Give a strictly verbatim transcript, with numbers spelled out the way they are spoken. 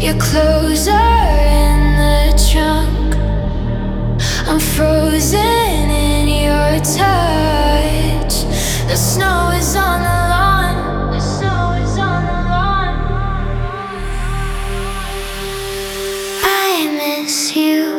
Your clothes are in the trunk. I'm frozen in your touch. The snow is on the lawn. The snow is on the lawn. I miss you.